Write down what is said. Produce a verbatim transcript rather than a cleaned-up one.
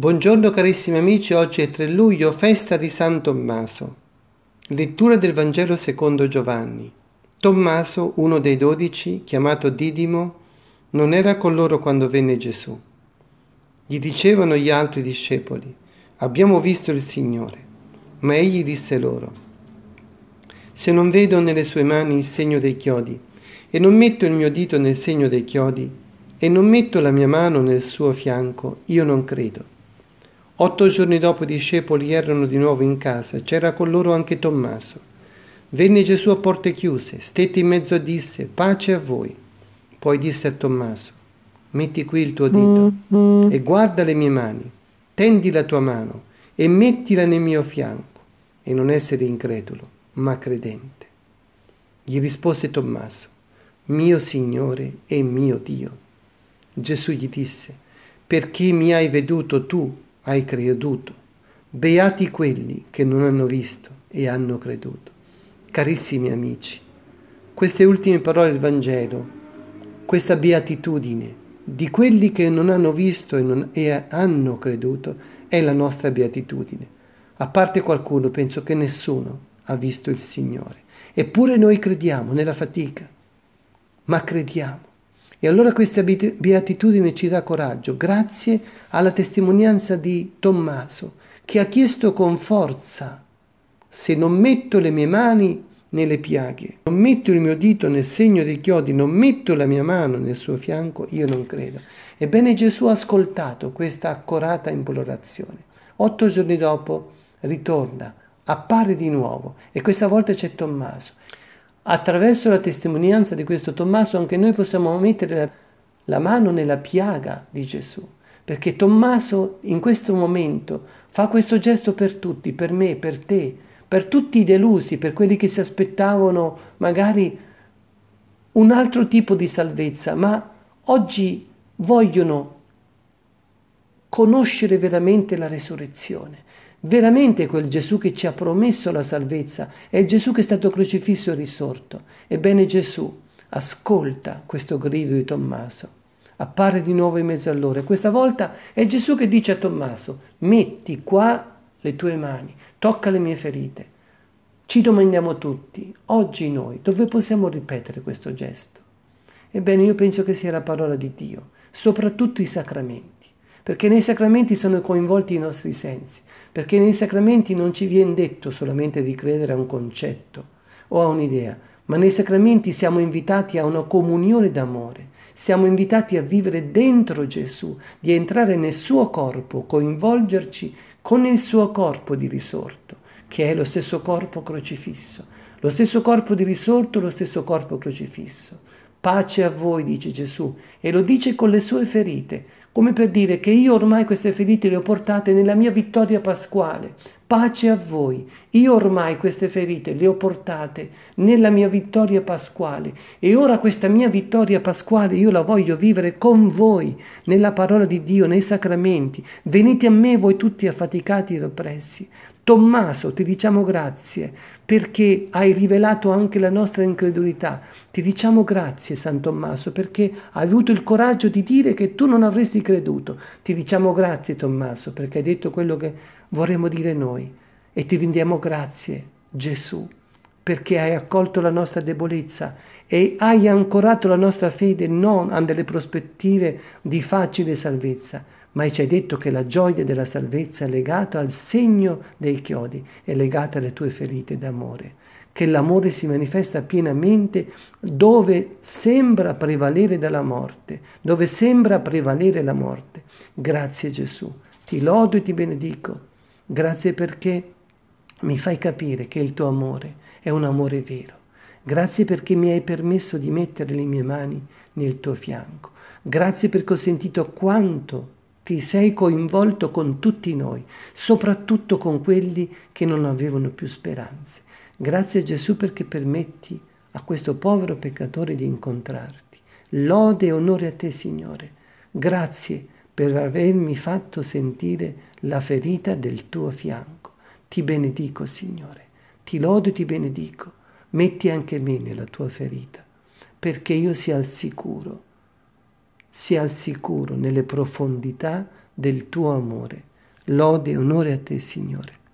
Buongiorno carissimi amici, oggi è tre luglio, festa di San Tommaso. Lettura del Vangelo secondo Giovanni. Tommaso, uno dei dodici, chiamato Didimo, non era con loro quando venne Gesù. Gli dicevano gli altri discepoli: abbiamo visto il Signore. Ma egli disse loro: se non vedo nelle sue mani il segno dei chiodi, e non metto il mio dito nel segno dei chiodi, e non metto la mia mano nel suo fianco, io non credo. Otto giorni dopo i discepoli erano di nuovo in casa, c'era con loro anche Tommaso. Venne Gesù a porte chiuse, stette in mezzo e disse: pace a voi. Poi disse a Tommaso: metti qui il tuo dito e guarda le mie mani, tendi la tua mano e mettila nel mio fianco, e non essere incredulo, ma credente. Gli rispose Tommaso: mio Signore e mio Dio. Gesù gli disse: perché mi hai veduto tu, hai creduto. Beati quelli che non hanno visto e hanno creduto. Carissimi amici, queste ultime parole del Vangelo, questa beatitudine di quelli che non hanno visto e, non, e hanno creduto, è la nostra beatitudine. A parte qualcuno, penso che nessuno ha visto il Signore. Eppure noi crediamo nella fatica, ma crediamo. E allora questa beatitudine ci dà coraggio, grazie alla testimonianza di Tommaso, che ha chiesto con forza: se non metto le mie mani nelle piaghe, non metto il mio dito nel segno dei chiodi, non metto la mia mano nel suo fianco, io non credo. Ebbene, Gesù ha ascoltato questa accorata implorazione. Otto giorni dopo ritorna, appare di nuovo, e questa volta c'è Tommaso. Attraverso la testimonianza di questo Tommaso anche noi possiamo mettere la, la mano nella piaga di Gesù, perché Tommaso in questo momento fa questo gesto per tutti, per me, per te, per tutti i delusi, per quelli che si aspettavano magari un altro tipo di salvezza, ma oggi vogliono conoscere veramente la resurrezione. Veramente quel Gesù che ci ha promesso la salvezza è il Gesù che è stato crocifisso e risorto. Ebbene, Gesù ascolta questo grido di Tommaso, appare di nuovo in mezzo a loro, e questa volta è Gesù che dice a Tommaso: metti qua le tue mani, tocca le mie ferite. Ci domandiamo tutti, oggi noi, dove possiamo ripetere questo gesto? Ebbene, io penso che sia la parola di Dio, soprattutto i sacramenti, perché nei sacramenti sono coinvolti i nostri sensi, perché nei sacramenti non ci viene detto solamente di credere a un concetto o a un'idea, ma nei sacramenti siamo invitati a una comunione d'amore, siamo invitati a vivere dentro Gesù, di entrare nel suo corpo, coinvolgerci con il suo corpo di risorto, che è lo stesso corpo crocifisso, lo stesso corpo di risorto, lo stesso corpo crocifisso. Pace a voi, dice Gesù, e lo dice con le sue ferite, come per dire che io ormai queste ferite le ho portate nella mia vittoria pasquale. Pace a voi, io ormai queste ferite le ho portate nella mia vittoria pasquale, e ora questa mia vittoria pasquale io la voglio vivere con voi, nella parola di Dio, nei sacramenti. Venite a me voi tutti affaticati ed oppressi. Tommaso, ti diciamo grazie perché hai rivelato anche la nostra incredulità. Ti diciamo grazie, San Tommaso, perché hai avuto il coraggio di dire che tu non avresti creduto. Ti diciamo grazie, Tommaso, perché hai detto quello che vorremmo dire noi. E ti rendiamo grazie, Gesù, perché hai accolto la nostra debolezza e hai ancorato la nostra fede non a delle prospettive di facile salvezza, ma ci hai detto che la gioia della salvezza è legata al segno dei chiodi, è legata alle tue ferite d'amore, che l'amore si manifesta pienamente dove sembra prevalere dalla morte, dove sembra prevalere la morte. Grazie Gesù, ti lodo e ti benedico, grazie perché mi fai capire che il tuo amore è un amore vero. Grazie perché mi hai permesso di mettere le mie mani nel tuo fianco. Grazie perché ho sentito quanto ti sei coinvolto con tutti noi, soprattutto con quelli che non avevano più speranze. Grazie Gesù perché permetti a questo povero peccatore di incontrarti. Lode e onore a te, Signore. Grazie per avermi fatto sentire la ferita del tuo fianco. Ti benedico, Signore. Ti lodo e ti benedico. Metti anche me nella tua ferita, perché io sia al sicuro, sia al sicuro nelle profondità del tuo amore, Lode e onore a te, Signore.